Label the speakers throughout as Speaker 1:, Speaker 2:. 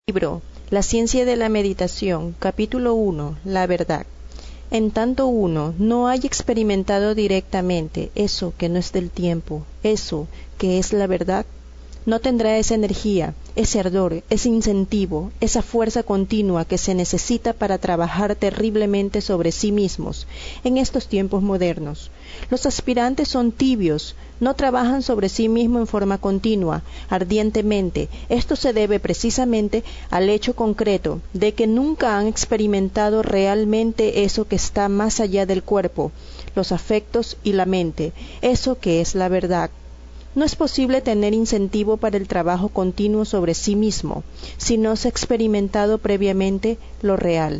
Speaker 1: Libro La ciencia de la meditación, capítulo 1, la verdad. En tanto uno no haya experimentado directamente eso que no es del tiempo, eso que es la verdad, no tendrá esa energía, ese ardor, ese incentivo, esa fuerza continua que se necesita para trabajar terriblemente sobre sí mismos en estos tiempos modernos. Los aspirantes son tibios, no trabajan sobre sí mismos en forma continua, ardientemente. Esto se debe precisamente al hecho concreto de que nunca han experimentado realmente eso que está más allá del cuerpo, los afectos y la mente, eso que es la verdad. No es posible tener incentivo para el trabajo continuo sobre sí mismo, si no se ha experimentado previamente lo real.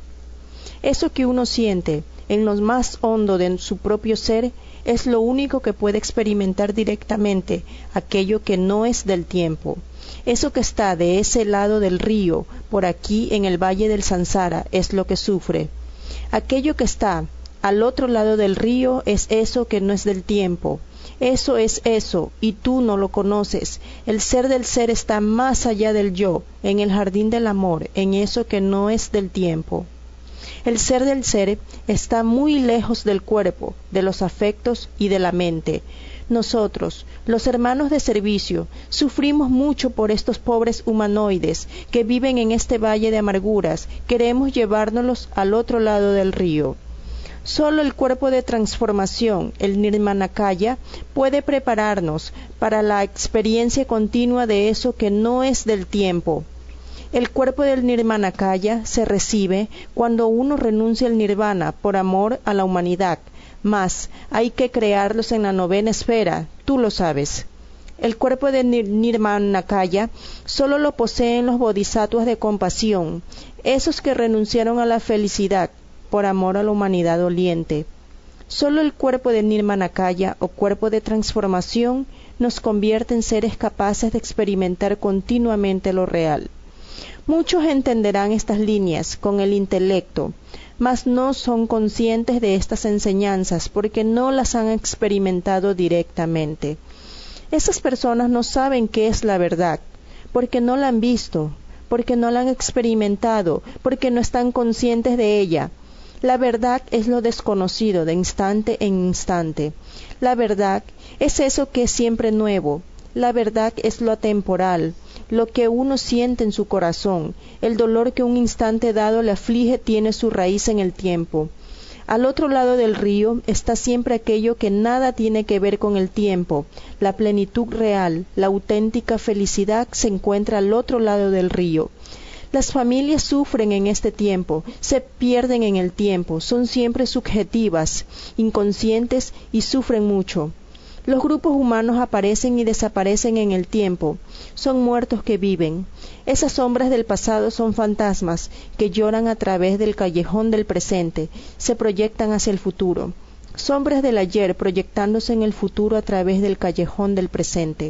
Speaker 1: Eso que uno siente en lo más hondo de su propio ser es lo único que puede experimentar directamente aquello que no es del tiempo. Eso que está de ese lado del río, por aquí en el valle del Sansara, es lo que sufre. Aquello que está al otro lado del río es eso que no es del tiempo. Eso es eso, y tú no lo conoces. El ser del ser está más allá del yo, en el jardín del amor, en eso que no es del tiempo. El ser del ser está muy lejos del cuerpo, de los afectos y de la mente. Nosotros, los hermanos de servicio, sufrimos mucho por estos pobres humanoides que viven en este valle de amarguras. Queremos llevárnoslos al otro lado del río. Solo el cuerpo de transformación, el Nirmanakaya, puede prepararnos para la experiencia continua de eso que no es del tiempo. El cuerpo del Nirmanakaya se recibe cuando uno renuncia al nirvana por amor a la humanidad, mas hay que crearlos en la novena esfera, tú lo sabes. El cuerpo de Nirmanakaya solo lo poseen los bodhisattvas de compasión, esos que renunciaron a la felicidad por amor a la humanidad doliente. Solo el cuerpo de Nirmanakaya o cuerpo de transformación nos convierte en seres capaces de experimentar continuamente lo real. Muchos entenderán estas líneas con el intelecto, mas no son conscientes de estas enseñanzas porque no las han experimentado directamente. Esas personas no saben qué es la verdad, porque no la han visto, porque no la han experimentado, porque no están conscientes de ella. La verdad es lo desconocido de instante en instante. La verdad es eso que es siempre nuevo. La verdad es lo atemporal, lo que uno siente en su corazón. El dolor que un instante dado le aflige tiene su raíz en el tiempo. Al otro lado del río está siempre aquello que nada tiene que ver con el tiempo. La plenitud real, la auténtica felicidad se encuentra al otro lado del río. Las familias sufren en este tiempo, se pierden en el tiempo, son siempre subjetivas, inconscientes y sufren mucho. Los grupos humanos aparecen y desaparecen en el tiempo, son muertos que viven. Esas sombras del pasado son fantasmas que lloran a través del callejón del presente, se proyectan hacia el futuro. Sombras del ayer proyectándose en el futuro a través del callejón del presente.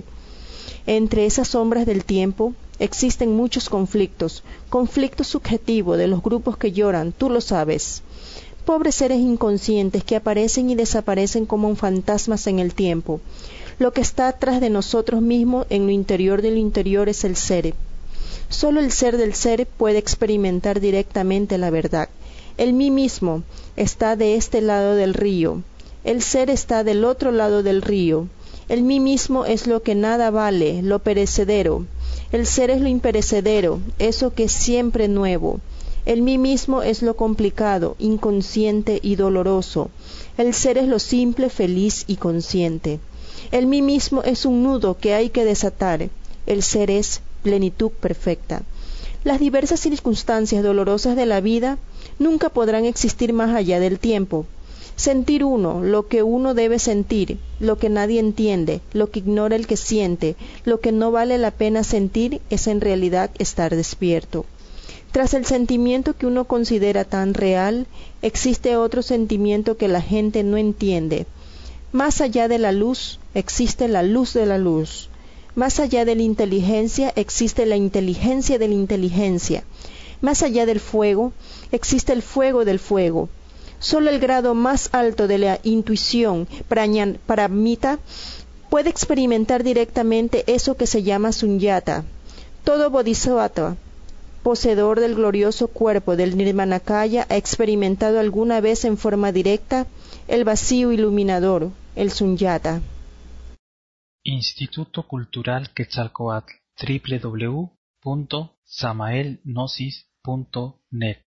Speaker 1: Entre esas sombras del tiempo existen muchos conflictos subjetivos de los grupos que lloran, tú lo sabes. Pobres seres inconscientes que aparecen y desaparecen como fantasmas en el tiempo. Lo que está atrás de nosotros mismos en lo interior del interior es el ser. Solo el ser del ser puede experimentar directamente la verdad. El mí mismo está de este lado del río. El ser está del otro lado del río. El mí mismo es lo que nada vale, lo perecedero. El ser es lo imperecedero, eso que es siempre nuevo. El mí mismo es lo complicado, inconsciente y doloroso. El ser es lo simple, feliz y consciente. El mí mismo es un nudo que hay que desatar. El ser es plenitud perfecta. Las diversas circunstancias dolorosas de la vida nunca podrán existir más allá del tiempo. Sentir uno lo que uno debe sentir, lo que nadie entiende, lo que ignora el que siente, lo que no vale la pena sentir es en realidad estar despierto. Tras el sentimiento que uno considera tan real, existe otro sentimiento que la gente no entiende. Más allá de la luz, existe la luz de la luz. Más allá de la inteligencia, existe la inteligencia de la inteligencia. Más allá del fuego, existe el fuego del fuego. Solo el grado más alto de la intuición paramita puede experimentar directamente eso que se llama sunyata. Todo bodhisattva poseedor del glorioso cuerpo del Nirmanakaya, ha experimentado alguna vez en forma directa el vacío iluminador, el sunyata.
Speaker 2: Instituto Cultural Quetzalcóatl, www.samaelgnosis.net